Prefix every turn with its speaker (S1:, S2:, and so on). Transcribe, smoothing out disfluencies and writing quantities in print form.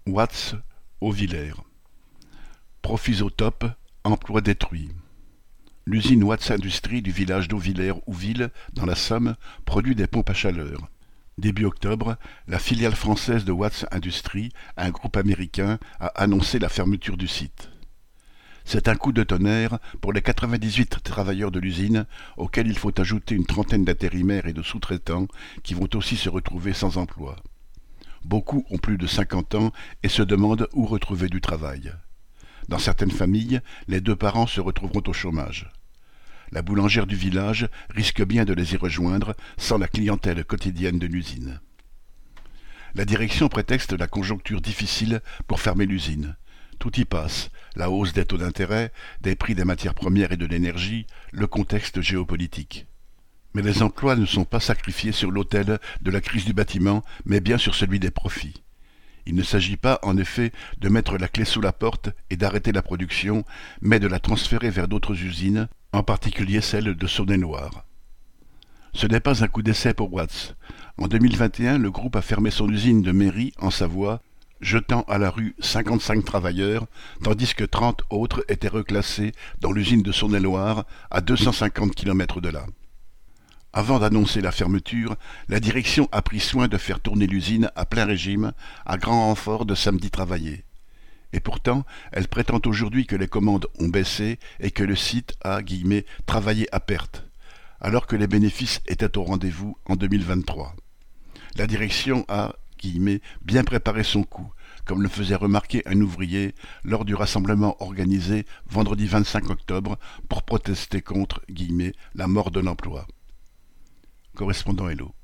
S1: Watts, Haut-Villers. Profits au top, emplois détruits. L'usine Watts Industries du village d'Haut-Villers-Houville, dans la Somme, produit des pompes à chaleur. Début octobre, la filiale française de Watts Industries, un groupe américain, a annoncé la fermeture du site. C'est un coup de tonnerre pour les 98 travailleurs de l'usine, auxquels il faut ajouter une trentaine d'intérimaires et de sous-traitants qui vont aussi se retrouver sans emploi. Beaucoup ont plus de 50 ans et se demandent où retrouver du travail. Dans certaines familles, les deux parents se retrouveront au chômage. La boulangère du village risque bien de les y rejoindre sans la clientèle quotidienne de l'usine. La direction prétexte la conjoncture difficile pour fermer l'usine. Tout y passe, la hausse des taux d'intérêt, des prix des matières premières et de l'énergie, le contexte géopolitique. Mais les emplois ne sont pas sacrifiés sur l'autel de la crise du bâtiment, mais bien sur celui des profits. Il ne s'agit pas, en effet, de mettre la clé sous la porte et d'arrêter la production, mais de la transférer vers d'autres usines, en particulier celle de Saône-et-Loire. Ce n'est pas un coup d'essai pour Watts. En 2021, le groupe a fermé son usine de Méry, en Savoie, jetant à la rue 55 travailleurs, tandis que 30 autres étaient reclassés dans l'usine de Saône-et-Loire, à 250 km de là. Avant d'annoncer la fermeture, la direction a pris soin de faire tourner l'usine à plein régime, à grand renfort de samedis travaillés. Et pourtant, elle prétend aujourd'hui que les commandes ont baissé et que le site a « travaillé à perte », alors que les bénéfices étaient au rendez-vous en 2023. La direction a « bien préparé son coup », comme le faisait remarquer un ouvrier lors du rassemblement organisé vendredi 25 octobre pour protester contre « la mort de l'emploi ». Correspondant Hello.